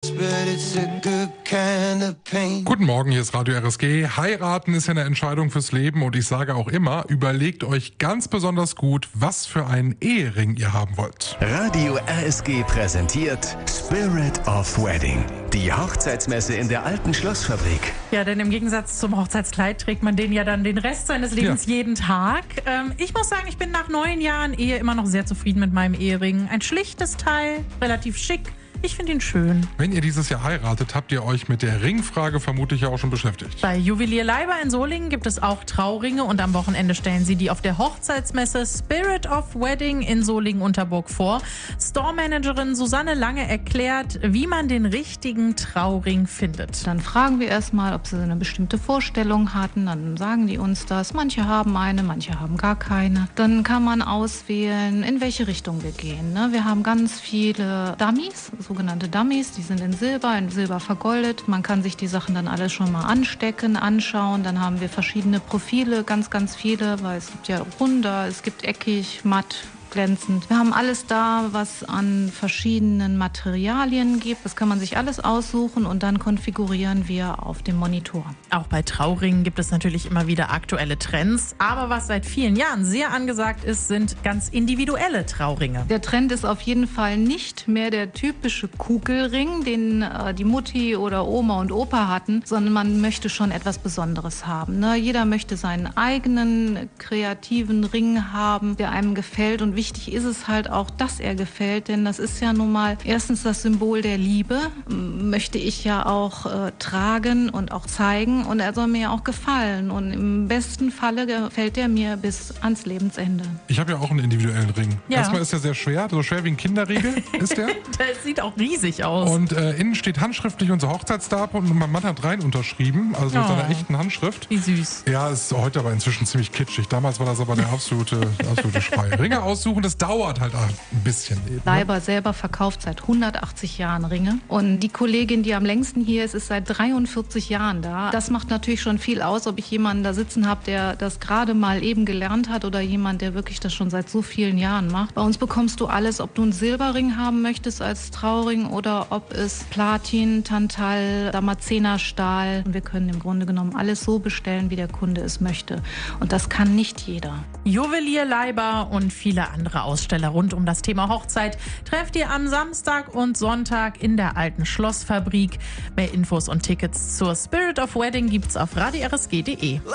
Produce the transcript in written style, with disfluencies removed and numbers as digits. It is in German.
Guten Morgen, hier ist Radio RSG. Heiraten ist ja eine Entscheidung fürs Leben und ich sage auch immer, überlegt euch ganz besonders gut, was für einen Ehering ihr haben wollt. Radio RSG präsentiert Spirit of Wedding, die Hochzeitsmesse in der alten Schlossfabrik. Ja, denn im Gegensatz zum Hochzeitskleid trägt man den ja dann den Rest seines Lebens jeden Tag. Ich muss sagen, ich bin nach 9 Jahren Ehe immer noch sehr zufrieden mit meinem Ehering. Ein schlichtes Teil, relativ schick. Ich finde ihn schön. Wenn ihr dieses Jahr heiratet, habt ihr euch mit der Ringfrage vermutlich ja auch schon beschäftigt. Bei Juwelier Leiber in Solingen gibt es auch Trauringe und am Wochenende stellen sie die auf der Hochzeitsmesse Spirit of Wedding in Solingen-Unterburg vor. Store-Managerin Susanne Lange erklärt, wie man den richtigen Trauring findet. Dann fragen wir erstmal, ob sie eine bestimmte Vorstellung hatten. Dann sagen die uns das. Manche haben eine, manche haben gar keine. Dann kann man auswählen, in welche Richtung wir gehen. Wir haben ganz viele Dummies, sogenannte Dummies, die sind in Silber vergoldet. Man kann sich die Sachen dann alle schon mal anstecken, anschauen. Dann haben wir verschiedene Profile, ganz, ganz viele, weil es gibt ja runder, es gibt eckig, matt, glänzend. Wir haben alles da, was an verschiedenen Materialien gibt. Das kann man sich alles aussuchen und dann konfigurieren wir auf dem Monitor. Auch bei Trauringen gibt es natürlich immer wieder aktuelle Trends. Aber was seit vielen Jahren sehr angesagt ist, sind ganz individuelle Trauringe. Der Trend ist auf jeden Fall nicht mehr der typische Kugelring, den die Mutti oder Oma und Opa hatten, sondern man möchte schon etwas Besonderes haben. Jeder möchte seinen eigenen kreativen Ring haben, der einem gefällt. Und wichtig ist es halt auch, dass er gefällt, denn das ist ja nun mal erstens das Symbol der Liebe, möchte ich ja auch tragen und auch zeigen und er soll mir ja auch gefallen und im besten Falle gefällt er mir bis ans Lebensende. Ich habe ja auch einen individuellen Ring. Ja. Erstmal ist er sehr schwer, so schwer wie ein Kinderriegel ist der. Das sieht auch riesig aus. Und innen steht handschriftlich unser Hochzeitsdatum und mein Mann hat rein unterschrieben, also mit seiner echten Handschrift. Wie süß. Ja, ist heute aber inzwischen ziemlich kitschig. Damals war das aber der absolute Schrei. Ringe aussuchen, das dauert halt ein bisschen. Leiber selber verkauft seit 180 Jahren Ringe und die Kollegin, die am längsten hier ist seit 43 Jahren da. Das macht natürlich schon viel aus, ob ich jemanden da sitzen habe, der das gerade mal eben gelernt hat oder jemand, der wirklich das schon seit so vielen Jahren macht. Bei uns bekommst du alles, ob du einen Silberring haben möchtest als Trauring oder ob es Platin, Tantal, Damaszenerstahl. Und wir können im Grunde genommen alles so bestellen, wie der Kunde es möchte. Und das kann nicht jeder. Juwelier Leiber und viele andere Aussteller rund um das Thema Hochzeit trefft ihr am Samstag und Sonntag in der alten Schlossfabrik. Mehr Infos und Tickets zur Spirit of Wedding gibt's auf radio-rsg.de.